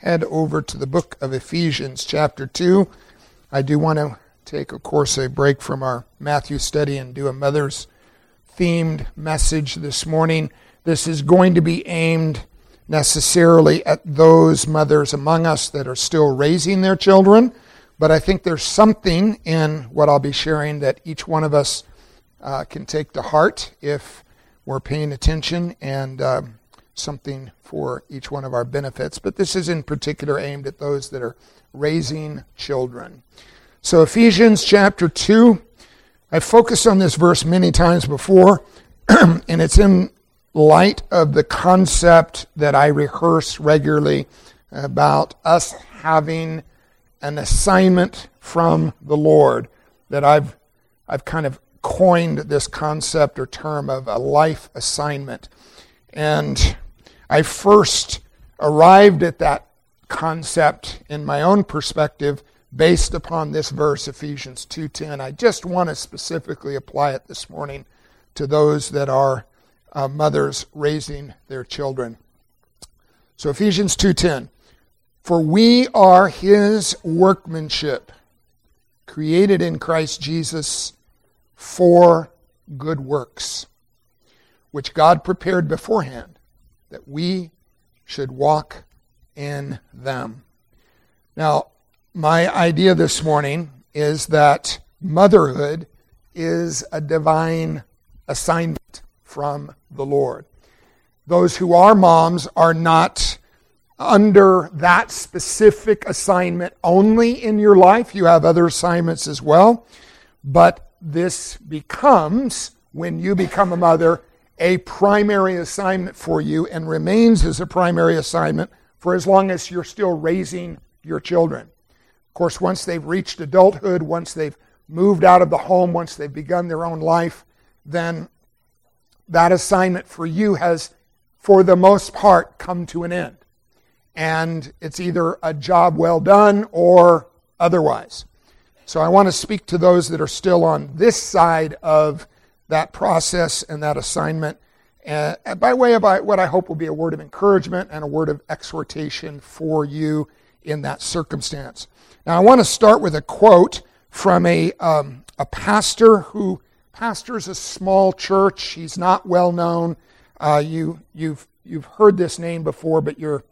head over to the book of Ephesians chapter 2. I do want to take, of course, a break from our Matthew study and do a mother's themed message this morning. This is going to be aimed necessarily at those mothers among us that are still raising their children, but I think there's something in what I'll be sharing that each one of us can take to heart if we're paying attention, and something for each one of our benefits. But this is in particular aimed at those that are raising children. So Ephesians chapter 2, I've focused on this verse many times before, and it's in light of the concept that I rehearse regularly about us having an assignment from the Lord, that I've kind of coined this concept or term of a life assignment. And I first arrived at that concept in my own perspective based upon this verse, Ephesians 2:10. I just want to specifically apply it this morning to those that are mothers raising their children. So Ephesians 2:10, "For we are His workmanship, created in Christ Jesus for good works, which God prepared beforehand, that we should walk in them." Now, my idea this morning is that motherhood is a divine assignment from the Lord. Those who are moms are not under that specific assignment only in your life. You have other assignments as well. But this becomes, when you become a mother, a primary assignment for you, and remains as a primary assignment for as long as you're still raising your children. Of course, once they've reached adulthood, once they've moved out of the home, once they've begun their own life, then that assignment for you has, for the most part, come to an end. And it's either a job well done or otherwise. So I want to speak to those that are still on this side of that process and that assignment, by way of what I hope will be a word of encouragement and a word of exhortation for you in that circumstance. Now, I want to start with a quote from a pastor who pastors a small church. He's not well known. You've heard this name before, but you're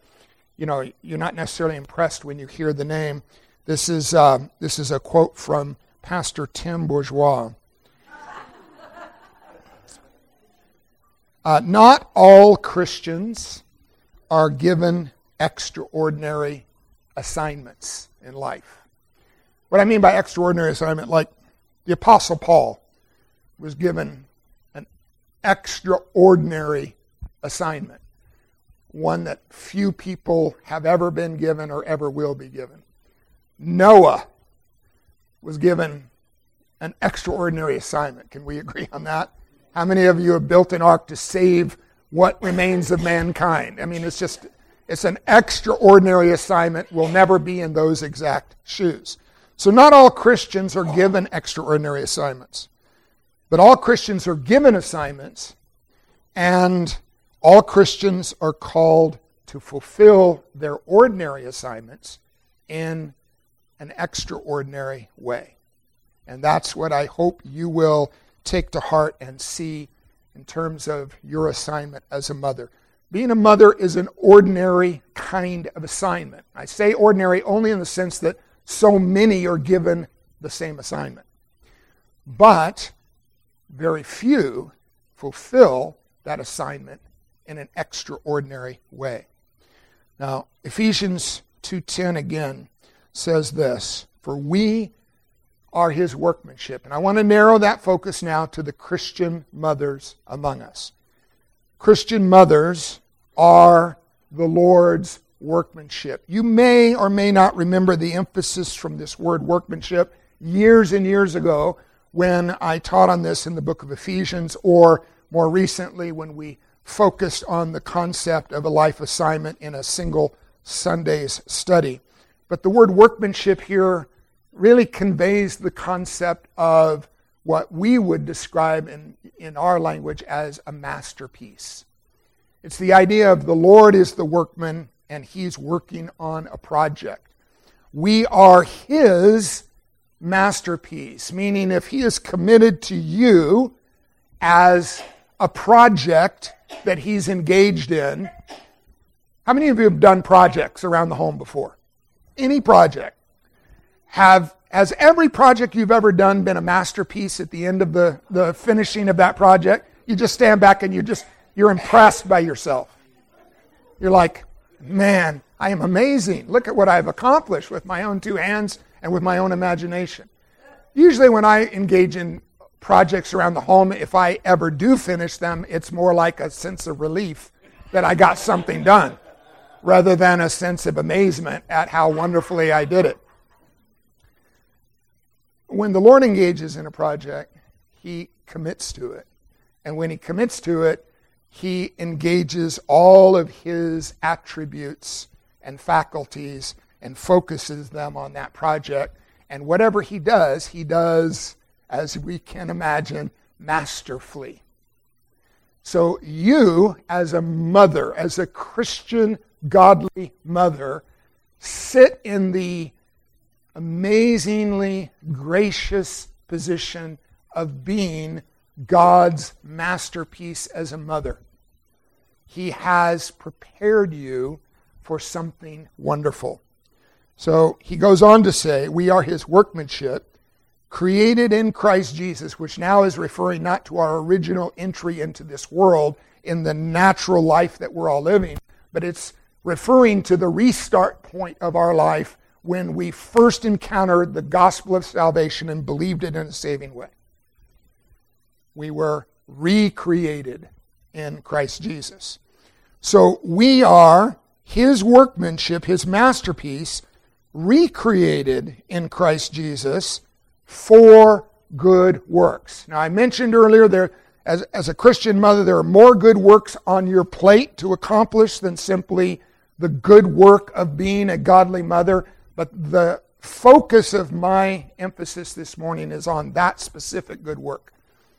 not necessarily impressed when you hear the name. This is a quote from Pastor Tim Bourgeois. "Not all Christians are given extraordinary assignments in life." What I mean by extraordinary assignment, like the Apostle Paul was given an extraordinary assignment, one that few people have ever been given or ever will be given. Noah was given an extraordinary assignment. Can we agree on that? How many of you have built an ark to save what remains of mankind? I mean, it's an extraordinary assignment. We'll never be in those exact shoes. So not all Christians are given extraordinary assignments. But all Christians are given assignments, and all Christians are called to fulfill their ordinary assignments in an extraordinary way. And that's what I hope you will take to heart and see in terms of your assignment as a mother. Being a mother is an ordinary kind of assignment. I say ordinary only in the sense that so many are given the same assignment. But very few fulfill that assignment in an extraordinary way. Now, Ephesians 2:10 again says this, "For we are His workmanship." And I want to narrow that focus now to the Christian mothers among us. Christian mothers are the Lord's workmanship. You may or may not remember the emphasis from this word workmanship years and years ago when I taught on this in the book of Ephesians, or more recently when we focused on the concept of a life assignment in a single Sunday's study. But the word workmanship here really conveys the concept of what we would describe in our language as a masterpiece. It's the idea of the Lord is the workman and He's working on a project. We are His masterpiece, meaning if He is committed to you as a project that He's engaged in. How many of you have done projects around the home before? Any project. Has every project you've ever done been a masterpiece at the end of the finishing of that project? You just stand back and you're impressed by yourself. You're like, man, I am amazing. Look at what I've accomplished with my own two hands and with my own imagination. Usually when I engage in projects around the home, if I ever do finish them, it's more like a sense of relief that I got something done, rather than a sense of amazement at how wonderfully I did it. When the Lord engages in a project, He commits to it. And when He commits to it, He engages all of His attributes and faculties and focuses them on that project. And whatever He does, as we can imagine, masterfully. So you, as a mother, as a Christian, godly mother, sit in the amazingly gracious position of being God's masterpiece as a mother. He has prepared you for something wonderful. So he goes on to say, we are His workmanship, created in Christ Jesus, which now is referring not to our original entry into this world in the natural life that we're all living, but it's referring to the restart point of our life when we first encountered the gospel of salvation and believed it in a saving way. We were recreated in Christ Jesus. So we are His workmanship, His masterpiece, recreated in Christ Jesus for good works. Now I mentioned earlier as a Christian mother, there are more good works on your plate to accomplish than simply the good work of being a godly mother. But the focus of my emphasis this morning is on that specific good work.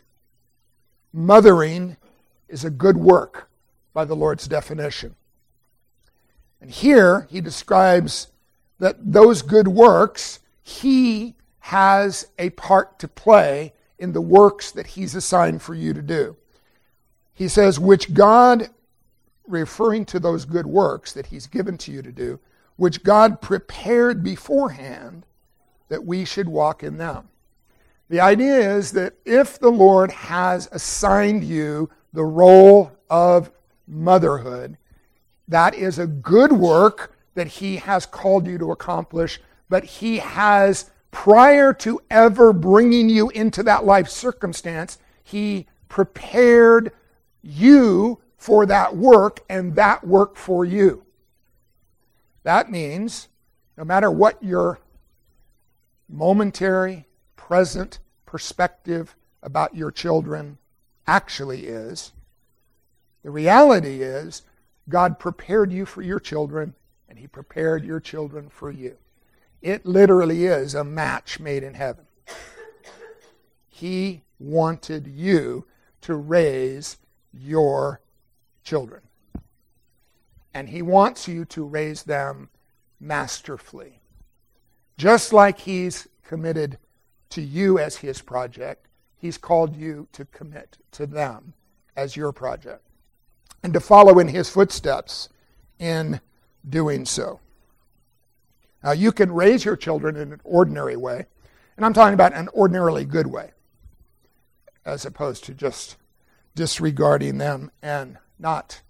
Mothering is a good work by the Lord's definition. And here he describes that those good works, He has a part to play in the works that He's assigned for you to do. He says, which God, referring to those good works that He's given to you to do, which God prepared beforehand that we should walk in them. The idea is that if the Lord has assigned you the role of motherhood, that is a good work that He has called you to accomplish, but He has, prior to ever bringing you into that life circumstance, He prepared you for that work and that work for you. That means no matter what your momentary, present perspective about your children actually is, the reality is God prepared you for your children and He prepared your children for you. It literally is a match made in heaven. He wanted you to raise your children. And He wants you to raise them masterfully. Just like He's committed to you as His project, He's called you to commit to them as your project. And to follow in His footsteps in doing so. Now you can raise your children in an ordinary way. And I'm talking about an ordinarily good way. As opposed to just disregarding them and not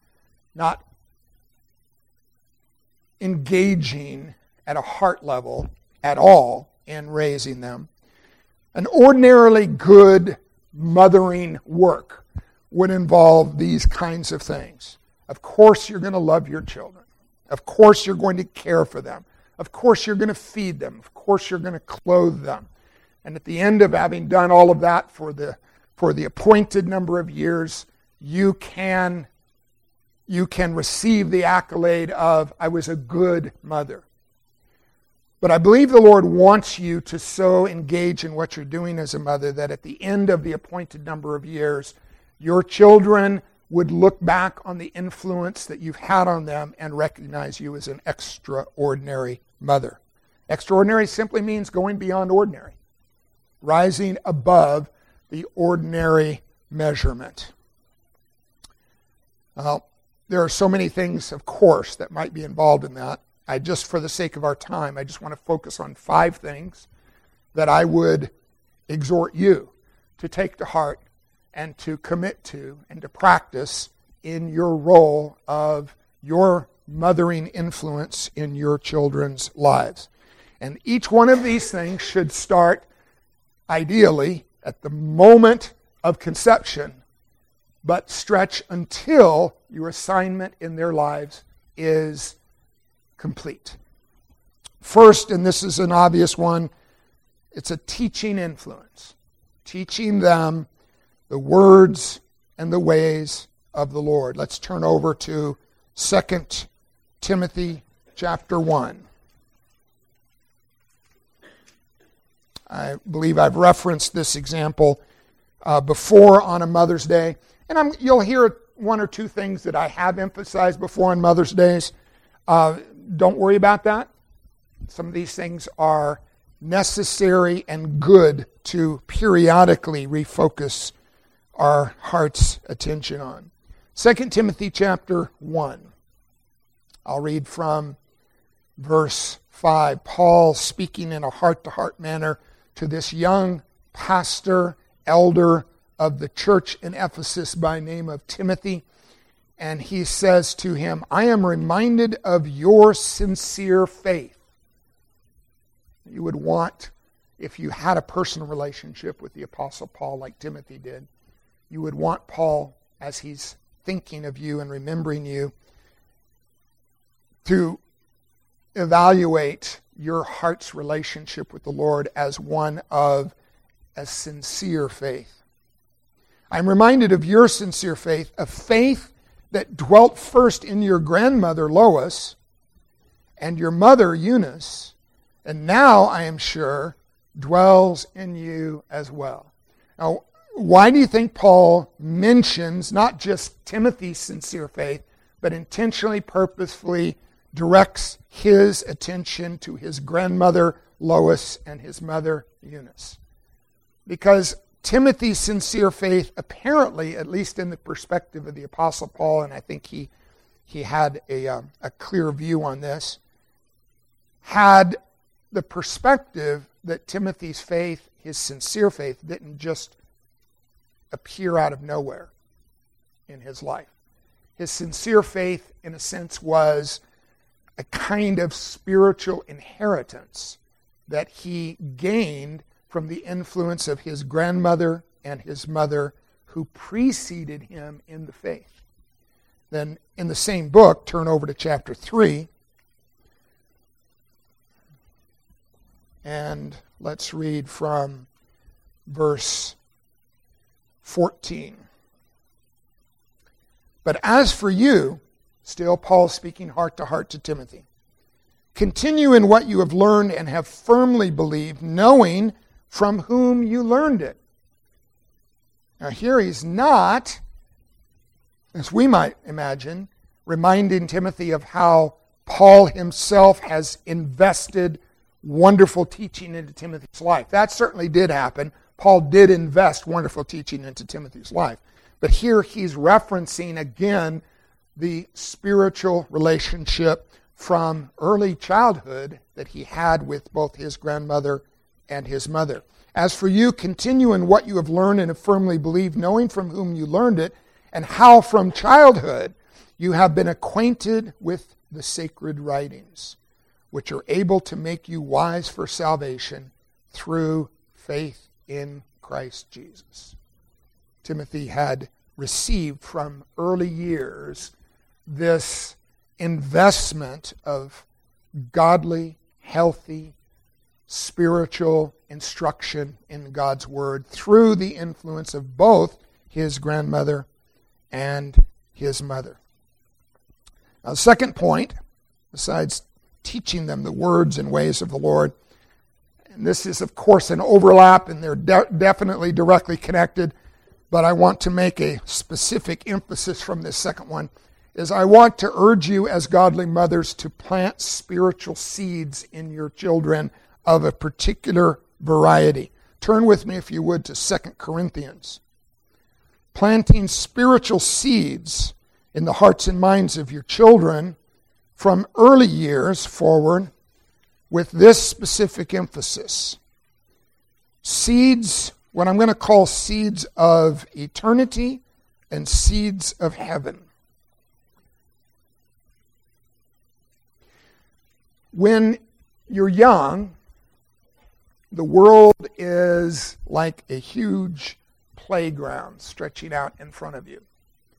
engaging at a heart level at all in raising them. An ordinarily good mothering work would involve these kinds of things. Of course you're going to love your children. Of course you're going to care for them. Of course you're going to feed them. Of course you're going to clothe them. And at the end of having done all of that for the appointed number of years, you can receive the accolade of, I was a good mother. But I believe the Lord wants you to so engage in what you're doing as a mother that at the end of the appointed number of years, your children would look back on the influence that you've had on them and recognize you as an extraordinary mother. Extraordinary simply means going beyond ordinary, rising above the ordinary measurement. Well, there are so many things, of course, that might be involved in that. For the sake of our time, I just want to focus on 5 things that I would exhort you to take to heart and to commit to and to practice in your role of your mothering influence in your children's lives. And each one of these things should start, ideally, at the moment of conception, but stretch until your assignment in their lives is complete. First, and this is an obvious one, it's a teaching influence. Teaching them the words and the ways of the Lord. Let's turn over to 2 Timothy chapter 1. I believe I've referenced this example before on a Mother's Day. And you'll hear 1 or 2 things that I have emphasized before on Mother's Days. Don't worry about that. Some of these things are necessary and good to periodically refocus our heart's attention on. 2 Timothy chapter 1. I'll read from verse 5. Paul speaking in a heart-to-heart manner to this young pastor, elder of the church in Ephesus by name of Timothy. And he says to him, I am reminded of your sincere faith. You would want, if you had a personal relationship with the Apostle Paul like Timothy did, you would want Paul, as he's thinking of you and remembering you, to evaluate your heart's relationship with the Lord as one of a sincere faith. I'm reminded of your sincere faith, a faith that dwelt first in your grandmother Lois and your mother Eunice, and now, I am sure, dwells in you as well. Now, why do you think Paul mentions not just Timothy's sincere faith, but intentionally, purposefully directs his attention to his grandmother Lois and his mother Eunice? Because Timothy's sincere faith, apparently, at least in the perspective of the Apostle Paul, and I think he had a clear view on this, had the perspective that Timothy's faith, his sincere faith, didn't just appear out of nowhere in his life. His sincere faith, in a sense, was a kind of spiritual inheritance that he gained from the influence of his grandmother and his mother who preceded him in the faith. Then in the same book, turn over to chapter 3, and let's read from verse 14. But as for you, still Paul speaking heart to heart to Timothy, continue in what you have learned and have firmly believed, knowing from whom you learned it. Now here he's not, as we might imagine, reminding Timothy of how Paul himself has invested wonderful teaching into Timothy's life. That certainly did happen. Paul did invest wonderful teaching into Timothy's life. But here he's referencing again the spiritual relationship from early childhood that he had with both his grandmother and his mother. As for you, continue in what you have learned and have firmly believed, knowing from whom you learned it, and how from childhood you have been acquainted with the sacred writings, which are able to make you wise for salvation through faith in Christ Jesus. Timothy had received from early years this investment of godly, healthy, spiritual instruction in God's Word through the influence of both his grandmother and his mother. Now, the second point, besides teaching them the words and ways of the Lord, and this is, of course, an overlap, and they're definitely directly connected. but I want to make a specific emphasis from this second one, is I want to urge you as godly mothers to plant spiritual seeds in your children of a particular variety. Turn with me, if you would, to 2 Corinthians. Planting spiritual seeds in the hearts and minds of your children from early years forward with this specific emphasis. Seeds, what I'm going to call seeds of eternity and seeds of heaven. When you're young, the world is like a huge playground stretching out in front of you.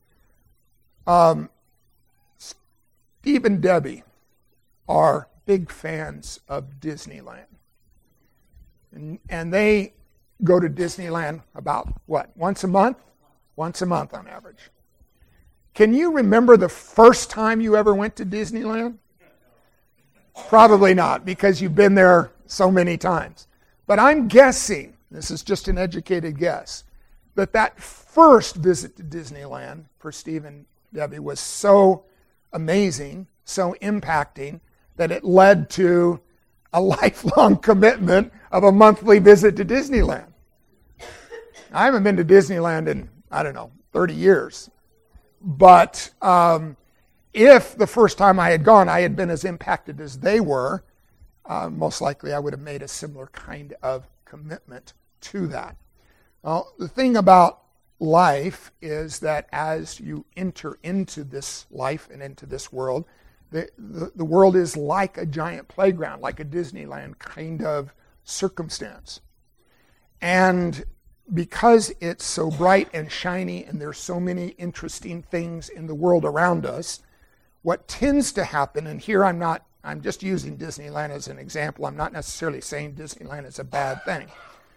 Steve and Debbie are big fans of Disneyland. And they go to Disneyland about, once a month? Once a month on average. Can you remember the first time you ever went to Disneyland? Probably not, because you've been there so many times. But I'm guessing, this is just an educated guess, that first visit to Disneyland for Steve and Debbie was so amazing, so impacting, that it led to a lifelong commitment of a monthly visit to Disneyland. I haven't been to Disneyland in, 30 years. But if the first time I had gone, I had been as impacted as they were, most likely I would have made a similar kind of commitment to that. Well, the thing about life is that as you enter into this life and into this world, the world is like a giant playground, like a Disneyland kind of circumstance. And because it's so bright and shiny and there's so many interesting things in the world around us, what tends to happen, and here I'm just using Disneyland as an example. I'm not necessarily saying Disneyland is a bad thing.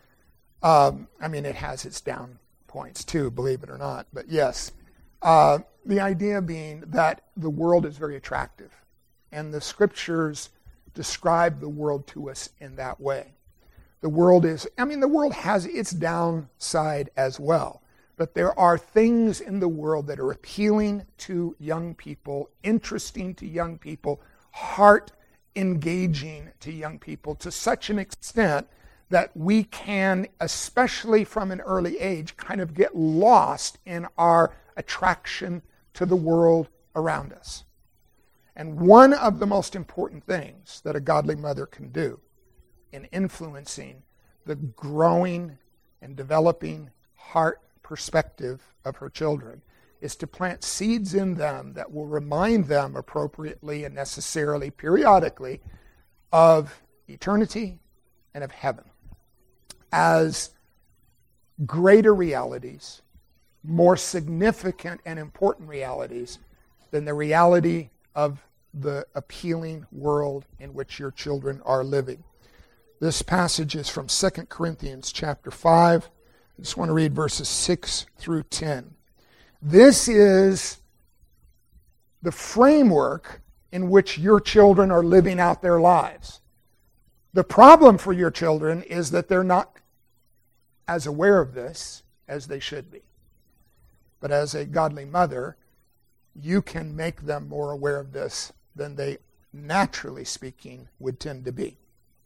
It has its down points too, believe it or not. But yes, the idea being that the world is very attractive. And the scriptures describe the world to us in that way. The world has its downside as well. But there are things in the world that are appealing to young people, interesting to young people, heart engaging to young people to such an extent that we can, especially from an early age, kind of get lost in our attraction to the world around us. And one of the most important things that a godly mother can do in influencing the growing and developing heart perspective of her children is to plant seeds in them that will remind them appropriately and necessarily, periodically, of eternity and of heaven as greater realities, more significant and important realities than the reality of the appealing world in which your children are living. This passage is from 2 Corinthians chapter 5. I just want to read verses 6 through 10. This is the framework in which your children are living out their lives. The problem for your children is that they're not as aware of this as they should be. But as a godly mother, you can make them more aware of this than they, naturally speaking, would tend to be.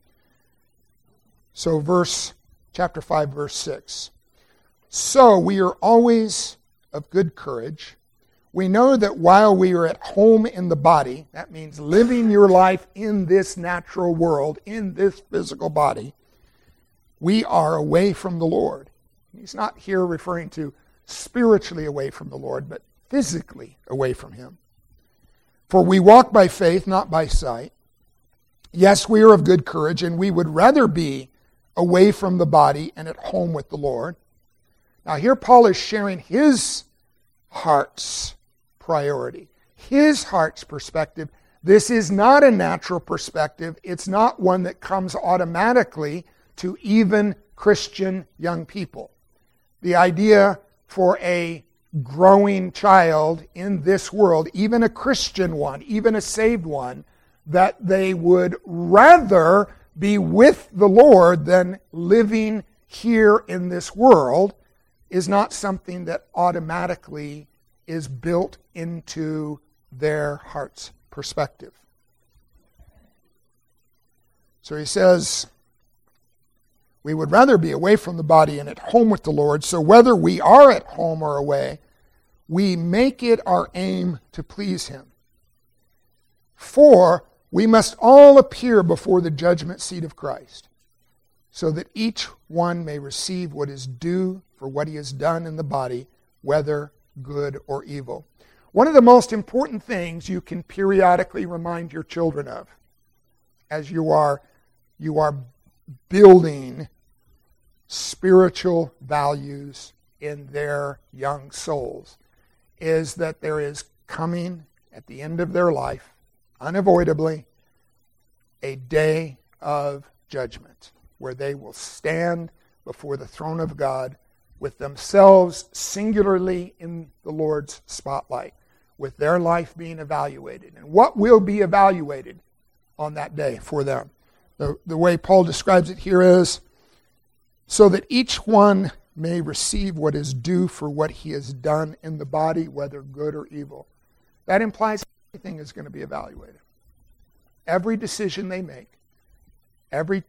So chapter 5, verse 6. So we are always of good courage. We know that while we are at home in the body, that means living your life in this natural world, in this physical body, we are away from the Lord. He's not here referring to spiritually away from the Lord, but physically away from Him. For we walk by faith, not by sight. Yes, we are of good courage, and we would rather be away from the body and at home with the Lord. Now here Paul is sharing his heart's priority, his heart's perspective. This is not a natural perspective. It's not one that comes automatically to even Christian young people. The idea for a growing child in this world, even a Christian one, even a saved one, that they would rather be with the Lord than living here in this world, is not something that automatically is built into their heart's perspective. So he says, we would rather be away from the body and at home with the Lord. So whether we are at home or away, we make it our aim to please him. For we must all appear before the judgment seat of Christ, so that each one may receive what is due for what he has done in the body, whether good or evil. One of the most important things you can periodically remind your children of as you are building spiritual values in their young souls is that there is coming at the end of their life, unavoidably, a day of judgment where they will stand before the throne of God with themselves singularly in the Lord's spotlight, with their life being evaluated. And what will be evaluated on that day for them? The way Paul describes it here is, so that each one may receive what is due for what he has done in the body, whether good or evil. That implies everything is going to be evaluated. Every decision they make, every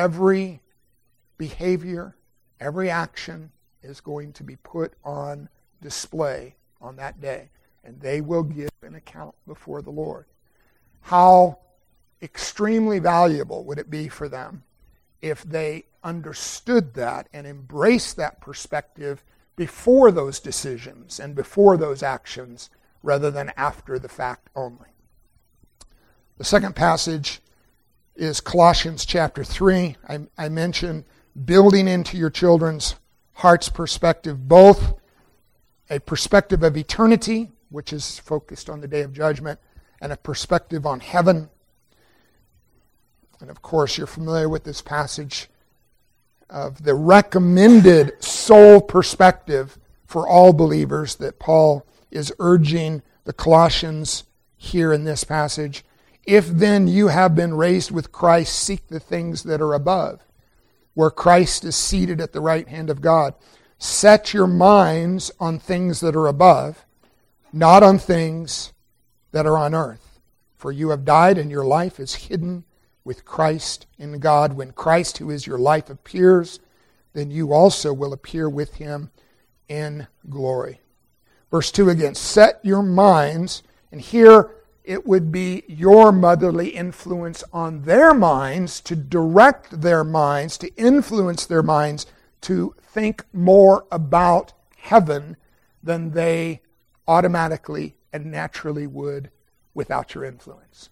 behavior, every action is going to be put on display on that day, and they will give an account before the Lord. How extremely valuable would it be for them if they understood that and embraced that perspective before those decisions and before those actions rather than after the fact only. The second passage is Colossians chapter 3. I mentioned building into your children's heart's perspective, both a perspective of eternity, which is focused on the day of judgment, and a perspective on heaven. And of course, you're familiar with this passage of the recommended soul perspective for all believers that Paul is urging the Colossians here in this passage. If then you have been raised with Christ, seek the things that are above, where Christ is seated at the right hand of God. Set your minds on things that are above, not on things that are on earth. For you have died, and your life is hidden with Christ in God. When Christ, who is your life, appears, then you also will appear with him in glory. Verse 2 again, set your minds, and here it would be your motherly influence on their minds to direct their minds, to influence their minds to think more about heaven than they automatically and naturally would without your influence.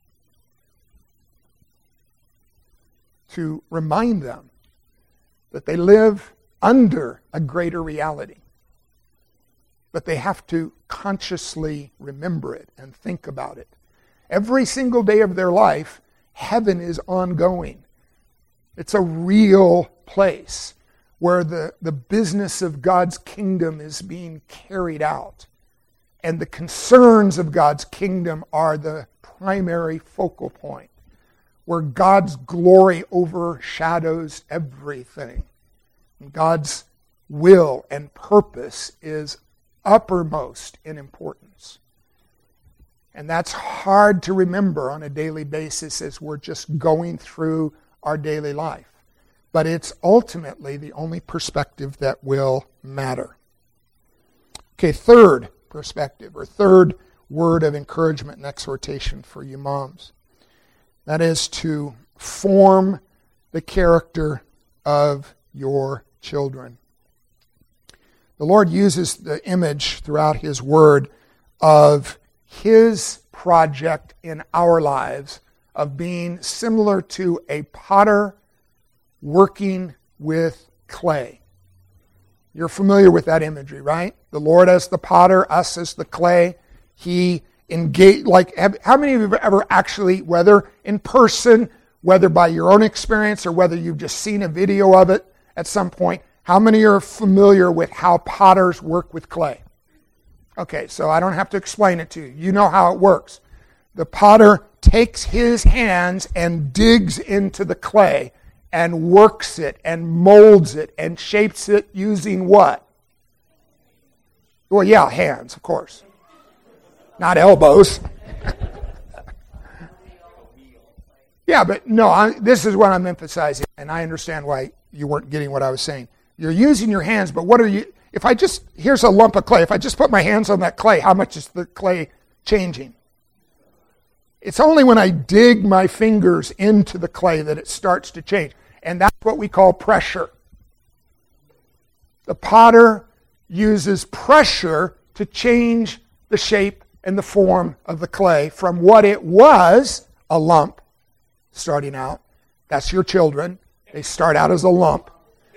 To remind them that they live under a greater reality. But they have to consciously remember it and think about it. Every single day of their life, heaven is ongoing. It's a real place where the business of God's kingdom is being carried out. And the concerns of God's kingdom are the primary focal point, where God's glory overshadows everything. And God's will and purpose is uppermost in importance. And that's hard to remember on a daily basis as we're just going through our daily life. But it's ultimately the only perspective that will matter. Okay, third perspective, or third word of encouragement and exhortation for you moms. That is to form the character of your children. The Lord uses the image throughout His Word of His project in our lives of being similar to a potter working with clay. You're familiar with that imagery, right? The Lord as the potter, us as the clay. He engaged, how many of you have ever actually, whether in person, whether by your own experience, or whether you've just seen a video of it at some point, how many are familiar with how potters work with clay? Okay, so I don't have to explain it to you. You know how it works. The potter takes his hands and digs into the clay and works it and molds it and shapes it using what? Well, yeah, hands, of course. Not elbows. Yeah, but no, this is what I'm emphasizing, and I understand why you weren't getting what I was saying. You're using your hands, but what are you... here's a lump of clay. If I just put my hands on that clay, how much is the clay changing? It's only when I dig my fingers into the clay that it starts to change. And that's what we call pressure. The potter uses pressure to change the shape and the form of the clay from what it was, a lump, starting out. That's your children. They start out as a lump.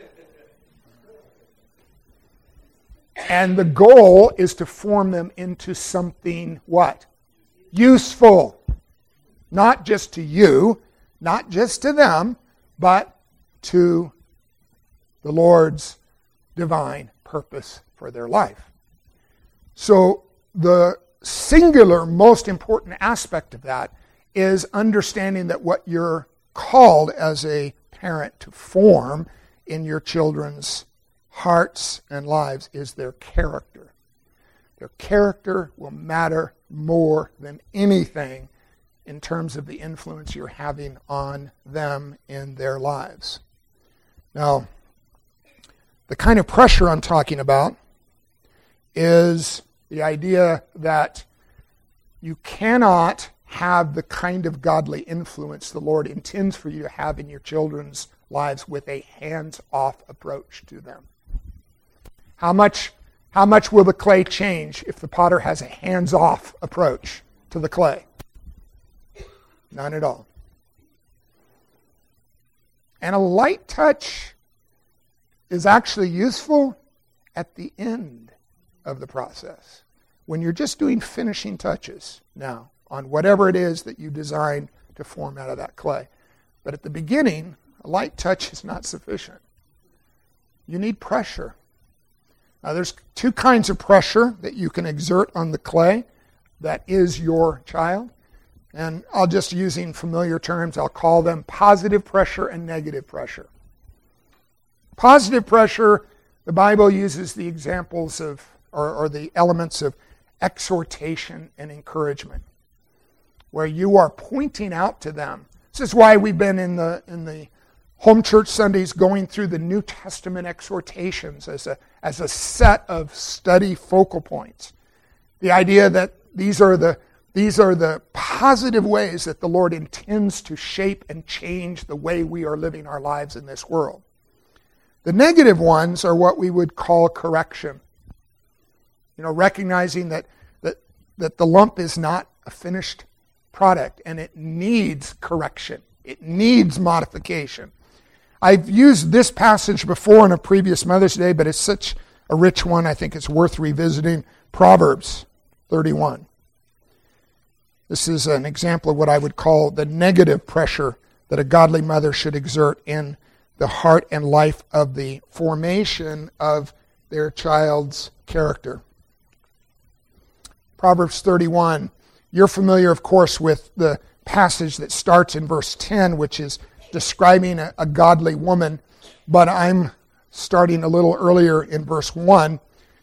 And the goal is to form them into something what? Useful. Not just to you, not just to them, but to the Lord's divine purpose for their life. So the singular most important aspect of that is understanding that what you're called as a parent to form in your children's hearts and lives is their character. Their character will matter more than anything in terms of the influence you're having on them in their lives. Now, the kind of pressure I'm talking about is the idea that you cannot have the kind of godly influence the Lord intends for you to have in your children's lives with a hands-off approach to them. How much will the clay change if the potter has a hands-off approach to the clay? None at all. And a light touch is actually useful at the end of the process, when you're just doing finishing touches now on whatever it is that you designed to form out of that clay. But at the beginning, a light touch is not sufficient. You need pressure. Now, there's two kinds of pressure that you can exert on the clay that is your child. And I'll just, using familiar terms, I'll call them positive pressure and negative pressure. Positive pressure, the Bible uses the examples of, or the elements of exhortation and encouragement, where you are pointing out to them. This is why we've been in the home church Sundays going through the New Testament exhortations as a set of study focal points. The idea that these are the positive ways that the Lord intends to shape and change the way we are living our lives in this world. The negative ones are what we would call correction. Recognizing that the lump is not a finished product and it needs correction. It needs modification. I've used this passage before in a previous Mother's Day, but it's such a rich one, I think it's worth revisiting. Proverbs 31. This is an example of what I would call the negative pressure that a godly mother should exert in the heart and life of the formation of their child's character. Proverbs 31. You're familiar, of course, with the passage that starts in verse 10, which is describing a godly woman, but I'm starting a little earlier in verse 1.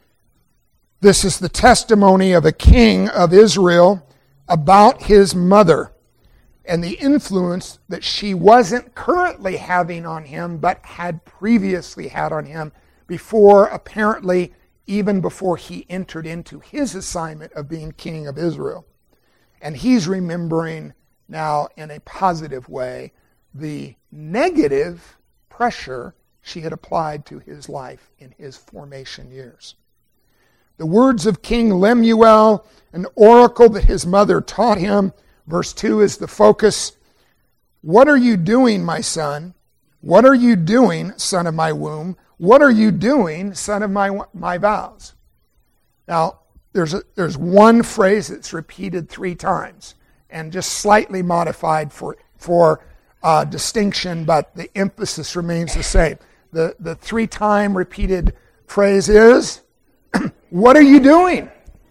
This is the testimony of a king of Israel about his mother and the influence that she wasn't currently having on him, but had previously had on him before, apparently, even before he entered into his assignment of being king of Israel. And he's remembering now in a positive way the negative pressure she had applied to his life in his formation years. The words of King Lemuel, an oracle that his mother taught him. Verse 2 is the focus. What are you doing, my son? What are you doing, son of my womb? What are you doing, son of my vows? Now, there's one phrase that's repeated 3 times and just slightly modified for distinction, but the emphasis remains the same. The 3-time repeated phrase is, what are you doing?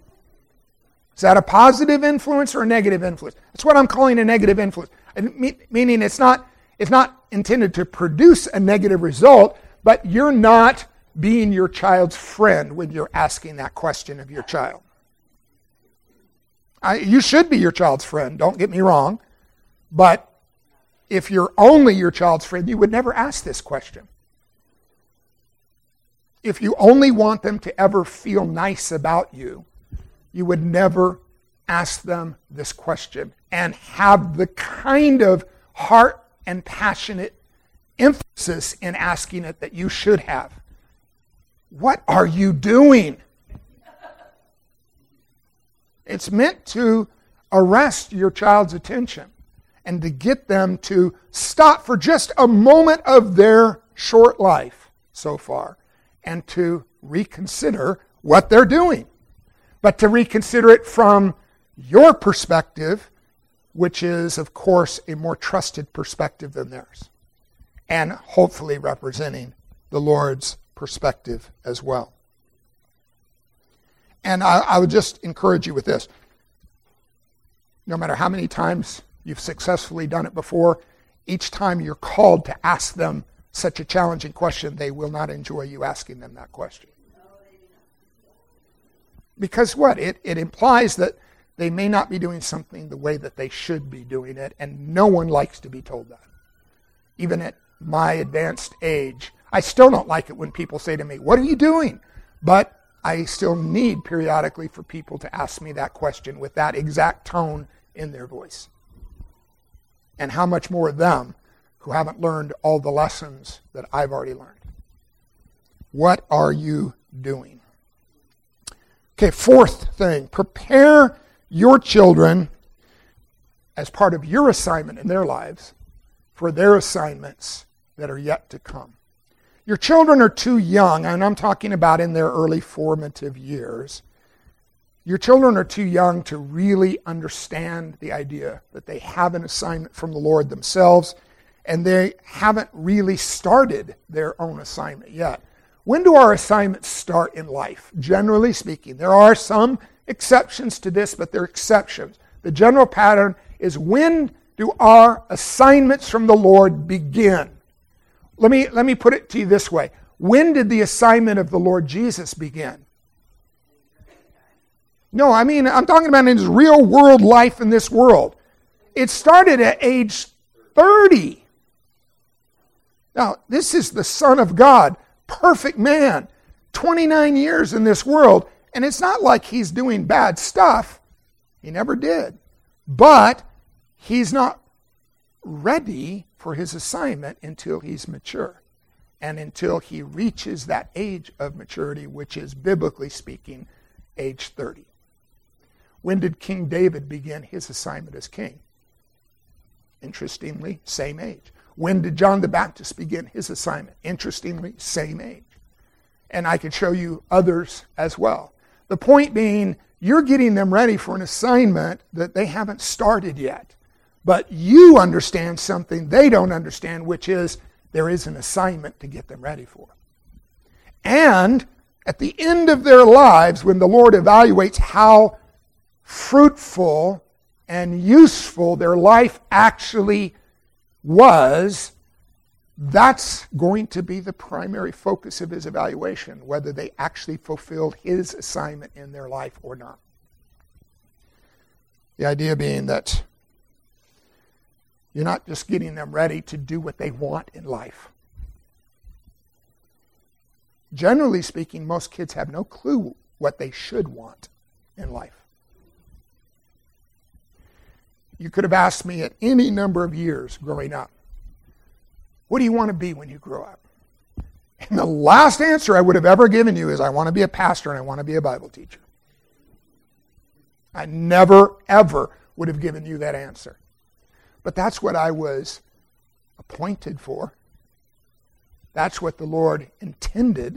Is that a positive influence or a negative influence? That's what I'm calling a negative influence. Meaning it's not intended to produce a negative result, but you're not being your child's friend when you're asking that question of your child. You should be your child's friend, don't get me wrong. But if you're only your child's friend, you would never ask this question. If you only want them to ever feel nice about you, you would never ask them this question and have the kind of heart and passionate emphasis in asking it that you should have. What are you doing? It's meant to arrest your child's attention and to get them to stop for just a moment of their short life so far and to reconsider what they're doing. But to reconsider it from your perspective, which is, of course, a more trusted perspective than theirs, and hopefully representing the Lord's perspective as well. And I would just encourage you with this. No matter how many times you've successfully done it before, each time you're called to ask them such a challenging question, they will not enjoy you asking them that question. Because what? It implies that they may not be doing something the way that they should be doing it, and no one likes to be told that. Even at my advanced age, I still don't like it when people say to me, "What are you doing?" But I still need periodically for people to ask me that question with that exact tone in their voice. And how much more them who haven't learned all the lessons that I've already learned. What are you doing? Okay, fourth thing, prepare your children as part of your assignment in their lives for their assignments that are yet to come. Your children are too young, and I'm talking about in their early formative years. Your children are too young to really understand the idea that they have an assignment from the Lord themselves, and they haven't really started their own assignment yet. When do our assignments start in life? Generally speaking, there are some exceptions to this, but they're exceptions. The general pattern is, when do our assignments from the Lord begin? Let me put it to you this way. When did the assignment of the Lord Jesus begin? No, I'm talking about in his real world life in this world. It started at age 30. Now, this is the Son of God, perfect man, 29 years in this world, and it's not like he's doing bad stuff. He never did. But he's not ready for his assignment until he's mature and until he reaches that age of maturity, which is, biblically speaking, age 30. When did King David begin his assignment as king? Interestingly, same age. When did John the Baptist begin his assignment? Interestingly, same age. And I could show you others as well. The point being, you're getting them ready for an assignment that they haven't started yet. But you understand something they don't understand, which is there is an assignment to get them ready for. And at the end of their lives, when the Lord evaluates how fruitful and useful their life actually was, that's going to be the primary focus of his evaluation, whether they actually fulfilled his assignment in their life or not. The idea being that you're not just getting them ready to do what they want in life. Generally speaking, most kids have no clue what they should want in life. You could have asked me at any number of years growing up, what do you want to be when you grow up? And the last answer I would have ever given you is, I want to be a pastor and I want to be a Bible teacher. I never, ever would have given you that answer. But that's what I was appointed for. That's what the Lord intended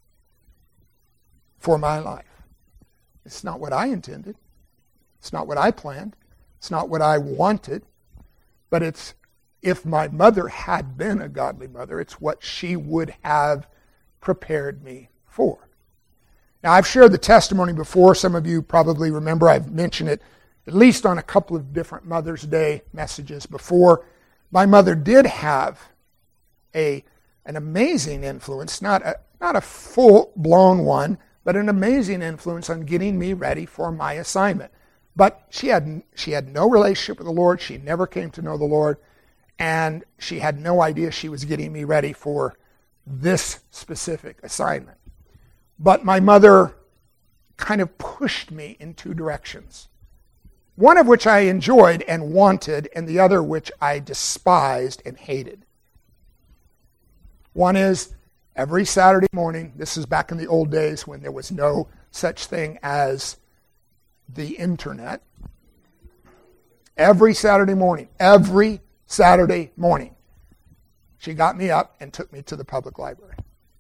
for my life. It's not what I intended. It's not what I planned. It's not what I wanted. But it's, if my mother had been a godly mother, it's what she would have prepared me for. Now, I've shared the testimony before. Some of you probably remember I've mentioned it at least on a couple of different Mother's Day messages before. My mother did have an amazing influence, not not a full-blown one, but an amazing influence on getting me ready for my assignment. But she had no relationship with the Lord. She never came to know the Lord. And she had no idea she was getting me ready for this specific assignment. But my mother kind of pushed me in two directions. One of which I enjoyed and wanted, and the other which I despised and hated. One is every Saturday morning, this is back in the old days when there was no such thing as the internet. Every Saturday morning, she got me up and took me to the public library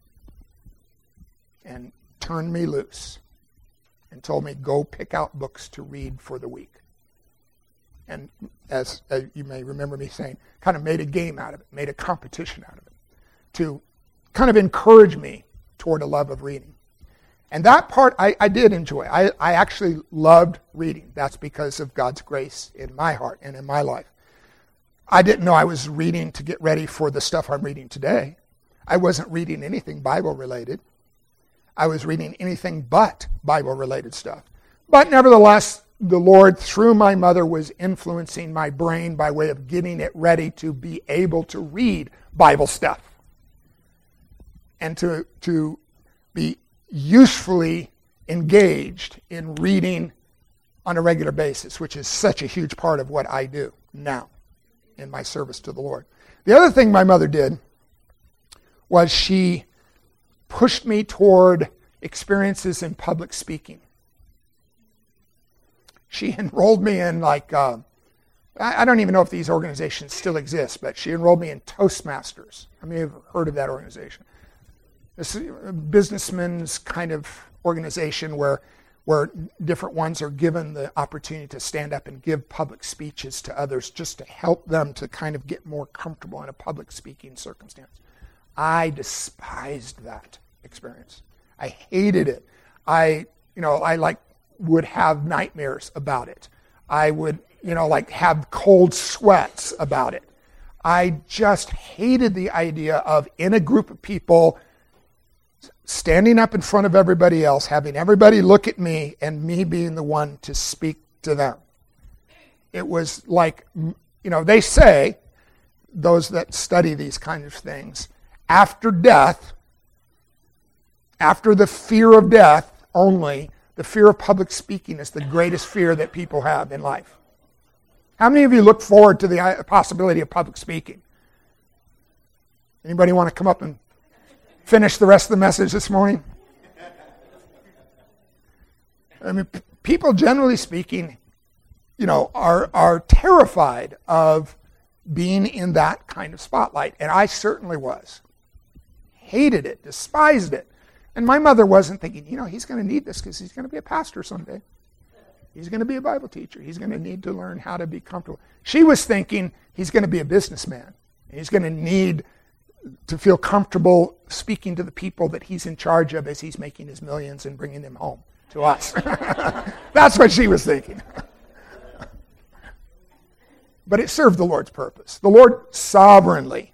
and turned me loose and told me, go pick out books to read for the week. And as you may remember me saying, kind of made a game out of it, made a competition out of it, to kind of encourage me toward a love of reading. And that part I did enjoy. I actually loved reading. That's because of God's grace in my heart and in my life. I didn't know I was reading to get ready for the stuff I'm reading today. I wasn't reading anything Bible-related. I was reading anything but Bible-related stuff. But nevertheless, the Lord, through my mother, was influencing my brain by way of getting it ready to be able to read Bible stuff and to be usefully engaged in reading on a regular basis, which is such a huge part of what I do now in my service to the Lord. The other thing my mother did was she pushed me toward experiences in public speaking. She enrolled me in I don't even know if these organizations still exist, but she enrolled me in Toastmasters. How many have heard of that organization? This is a businessman's kind of organization where different ones are given the opportunity to stand up and give public speeches to others just to help them to kind of get more comfortable in a public speaking circumstance. I despised that experience. I hated it. I would have nightmares about it. I would, have cold sweats about it. I just hated the idea of, in a group of people, standing up in front of everybody else, having everybody look at me, and me being the one to speak to them. It was like, they say, those that study these kinds of things, after death, after the fear of death only, the fear of public speaking is the greatest fear that people have in life. How many of you look forward to the possibility of public speaking? Anybody want to come up and finish the rest of the message this morning? I mean, people generally speaking, are terrified of being in that kind of spotlight. And I certainly was. Hated it, despised it. And my mother wasn't thinking, he's going to need this because he's going to be a pastor someday. He's going to be a Bible teacher. He's going to need to learn how to be comfortable. She was thinking he's going to be a businessman. He's going to need to feel comfortable speaking to the people that he's in charge of as he's making his millions and bringing them home to us. That's what she was thinking. But it served the Lord's purpose. The Lord sovereignly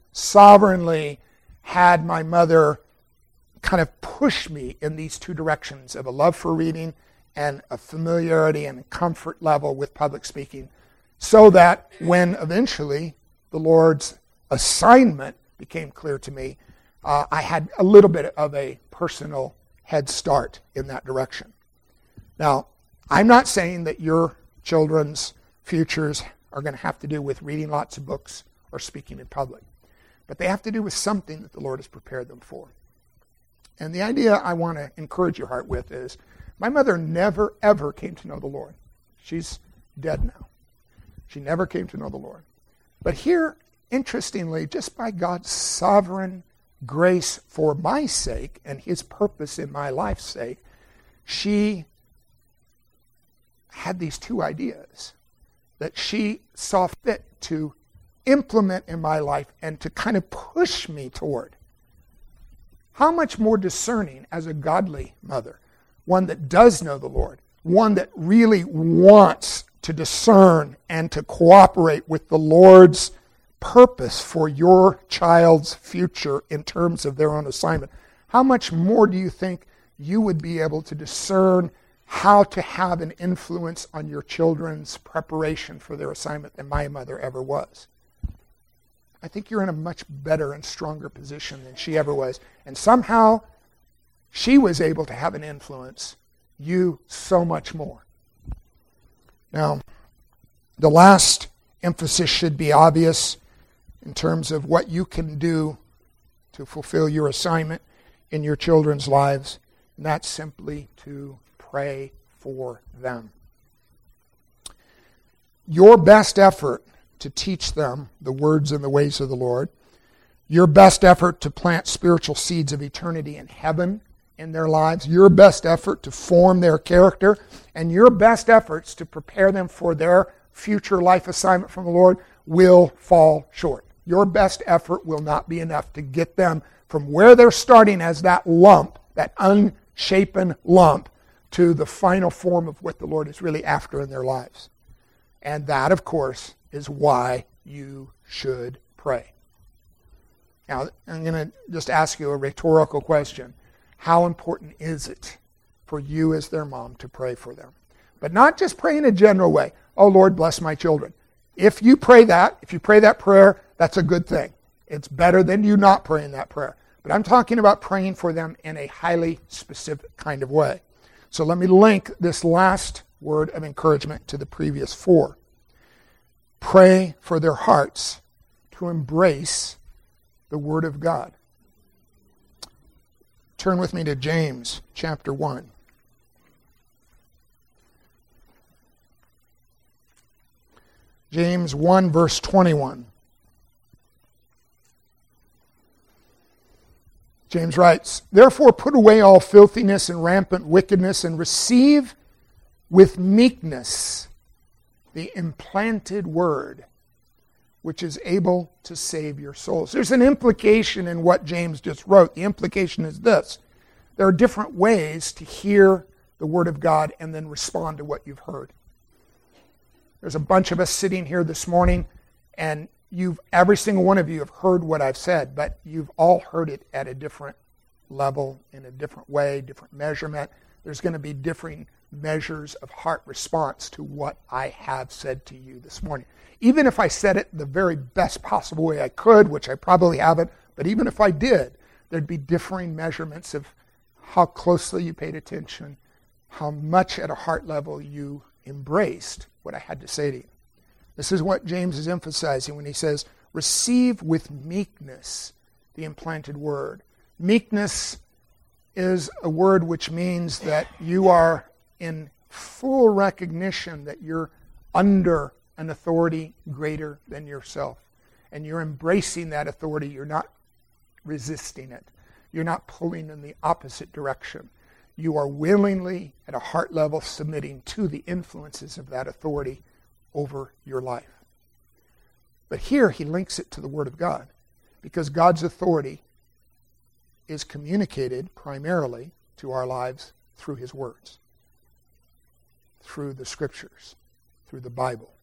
had my mother kind of push me in these two directions of a love for reading and a familiarity and a comfort level with public speaking, so that when eventually the Lord's assignment became clear to me, I had a little bit of a personal head start in that direction. Now, I'm not saying that your children's futures are going to have to do with reading lots of books or speaking in public, but they have to do with something that the Lord has prepared them for. And the idea I want to encourage your heart with is, my mother never, ever came to know the Lord. She's dead now. She never came to know the Lord. But here, interestingly, just by God's sovereign grace for my sake and his purpose in my life's sake, she had these two ideas that she saw fit to implement in my life and to kind of push me toward. How much more discerning as a godly mother, one that does know the Lord, one that really wants to discern and to cooperate with the Lord's purpose for your child's future in terms of their own assignment. how much more do you think you would be able to discern how to have an influence on your children's preparation for their assignment than my mother ever was? I think you're in a much better and stronger position than she ever was. And somehow, she was able to have an influence, you so much more. Now, the last emphasis should be obvious in terms of what you can do to fulfill your assignment in your children's lives, and that's simply to pray for them. Your best effort to teach them the words and the ways of the Lord, your best effort to plant spiritual seeds of eternity in heaven in their lives, your best effort to form their character, and your best efforts to prepare them for their future life assignment from the Lord will fall short. Your best effort will not be enough to get them from where they're starting as that lump, that unshapen lump, to the final form of what the Lord is really after in their lives. And that, of course, is why you should pray. Now, I'm going to just ask you a rhetorical question. How important is it for you as their mom to pray for them? But not just pray in a general way. Oh, Lord, bless my children. If you pray that prayer, that's a good thing. It's better than you not praying that prayer. But I'm talking about praying for them in a highly specific kind of way. So let me link this last word of encouragement to the previous four. Pray for their hearts to embrace the Word of God. Turn with me to James chapter 1. James 1 verse 21. James writes, "Therefore put away all filthiness and rampant wickedness and receive with meekness the implanted word, which is able to save your souls." There's an implication in what James just wrote. The implication is this. There are different ways to hear the Word of God and then respond to what you've heard. There's a bunch of us sitting here this morning, and every single one of you have heard what I've said, but you've all heard it at a different level, in a different way, different measurement. There's going to be differing measures of heart response to what I have said to you this morning. Even if I said it the very best possible way I could, which I probably haven't, but even if I did, there'd be differing measurements of how closely you paid attention, how much at a heart level you embraced what I had to say to you. This is what James is emphasizing when he says, receive with meekness the implanted word. Meekness is a word which means that you are in full recognition that you're under an authority greater than yourself. And you're embracing that authority. You're not resisting it. You're not pulling in the opposite direction. You are willingly, at a heart level, submitting to the influences of that authority over your life. But here he links it to the Word of God, because God's authority is communicated primarily to our lives through His words, through the Scriptures, through the Bible.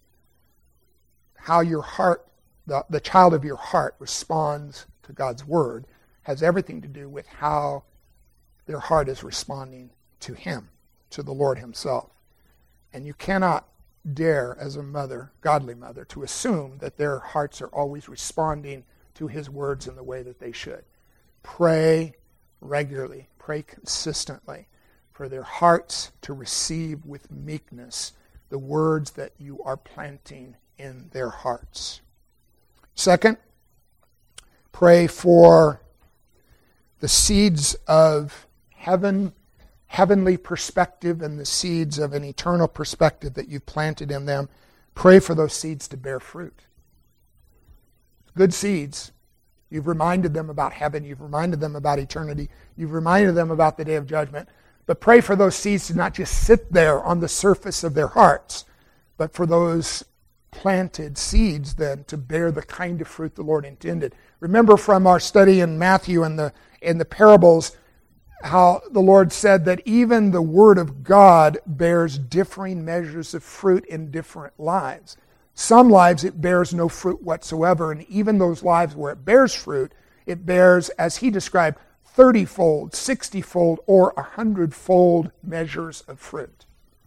How your heart, the child of your heart, responds to God's Word has everything to do with how their heart is responding to Him, to the Lord Himself. And you cannot dare, as a mother, godly mother, to assume that their hearts are always responding to His words in the way that they should. Pray regularly, pray consistently for their hearts to receive with meekness the words that you are planting in their hearts. Second, pray for the seeds of heavenly perspective and the seeds of an eternal perspective that you've planted in them. Pray for those seeds to bear fruit. Good seeds. You've reminded them about heaven. You've reminded them about eternity. You've reminded them about the day of judgment. But pray for those seeds to not just sit there on the surface of their hearts, but for those planted seeds then to bear the kind of fruit the Lord intended. Remember from our study in Matthew and the parables, how the Lord said that even the Word of God bears differing measures of fruit in different lives. Some lives it bears no fruit whatsoever, and even those lives where it bears fruit, it bears, as He described, 30-fold, 60-fold, or 100-fold measures of fruit.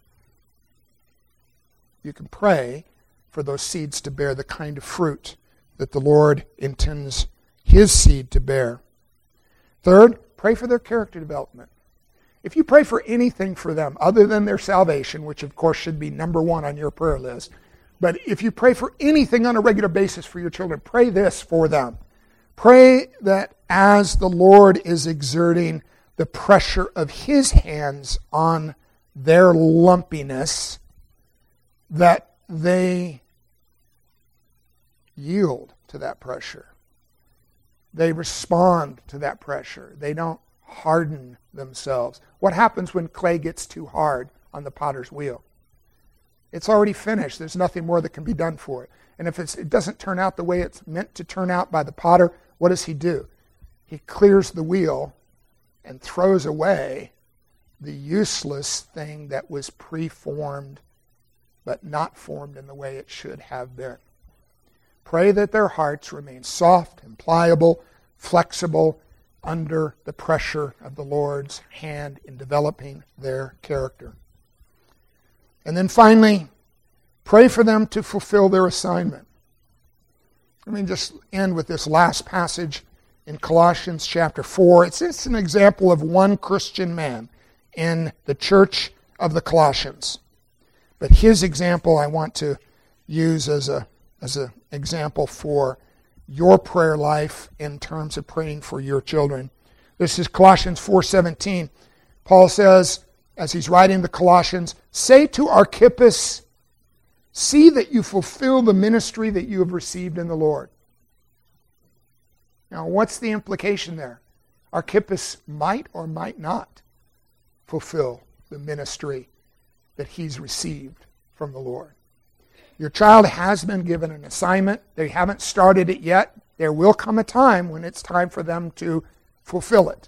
You can pray for those seeds to bear the kind of fruit that the Lord intends His seed to bear. Third, pray for their character development. If you pray for anything for them other than their salvation, which of course should be number one on your prayer list, but if you pray for anything on a regular basis for your children, pray this for them. Pray that as the Lord is exerting the pressure of His hands on their lumpiness, that they yield to that pressure. They respond to that pressure. They don't harden themselves. What happens when clay gets too hard on the potter's wheel? It's already finished. There's nothing more that can be done for it. And if it doesn't turn out the way it's meant to turn out by the potter, what does he do? He clears the wheel and throws away the useless thing that was preformed but not formed in the way it should have been. Pray that their hearts remain soft and pliable, flexible, under the pressure of the Lord's hand in developing their character. And then finally, pray for them to fulfill their assignment. Let me just end with this last passage in Colossians chapter 4. It's just an example of one Christian man in the church of the Colossians. But his example I want to use as an example for your prayer life in terms of praying for your children. This is Colossians 4:17. Paul says, as he's writing the Colossians, "Say to Archippus, see that you fulfill the ministry that you have received in the Lord." Now, what's the implication there? Archippus might or might not fulfill the ministry that he's received from the Lord. Your child has been given an assignment. They haven't started it yet. There will come a time when it's time for them to fulfill it.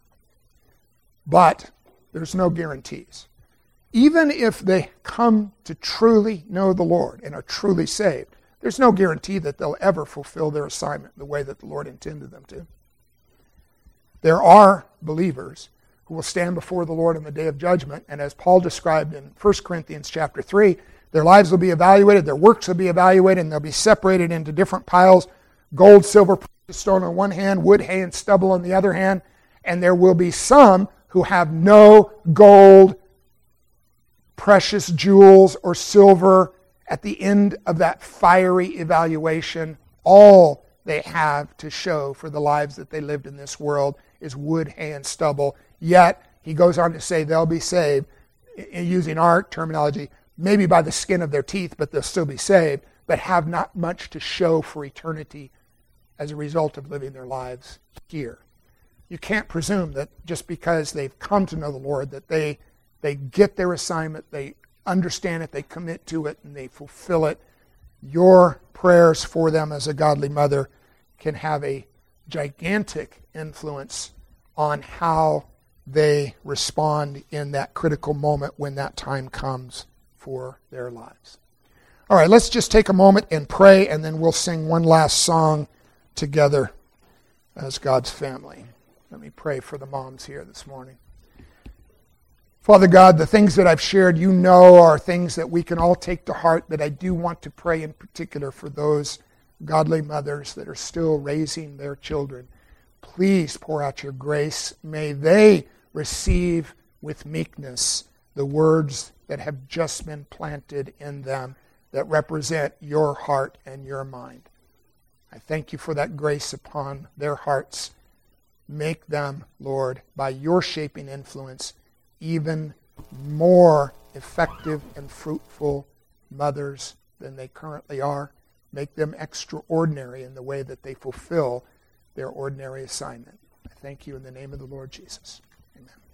But there's no guarantees. Even if they come to truly know the Lord and are truly saved, there's no guarantee that they'll ever fulfill their assignment the way that the Lord intended them to. There are believers who will stand before the Lord on the day of judgment, and as Paul described in 1 Corinthians chapter 3, their lives will be evaluated, their works will be evaluated, and they'll be separated into different piles: gold, silver, precious stone on one hand, wood, hay, and stubble on the other hand. And there will be some who have no gold, precious jewels, or silver at the end of that fiery evaluation. All they have to show for the lives that they lived in this world is wood, hay, and stubble. Yet, he goes on to say they'll be saved, using our terminology, maybe by the skin of their teeth, but they'll still be saved, but have not much to show for eternity as a result of living their lives here. You can't presume that just because they've come to know the Lord that they get their assignment, they understand it, they commit to it, and they fulfill it. Your prayers for them as a godly mother can have a gigantic influence on how they respond in that critical moment when that time comes for their lives. All right, let's just take a moment and pray, and then we'll sing one last song together as God's family. Let me pray for the moms here this morning. Father God, the things that I've shared, you know, are things that we can all take to heart, but I do want to pray in particular for those godly mothers that are still raising their children. Please pour out your grace. May they receive with meekness the words that have just been planted in them that represent your heart and your mind. I thank you for that grace upon their hearts. Make them, Lord, by your shaping influence, even more effective and fruitful mothers than they currently are. Make them extraordinary in the way that they fulfill their ordinary assignment. I thank you in the name of the Lord Jesus. Amen.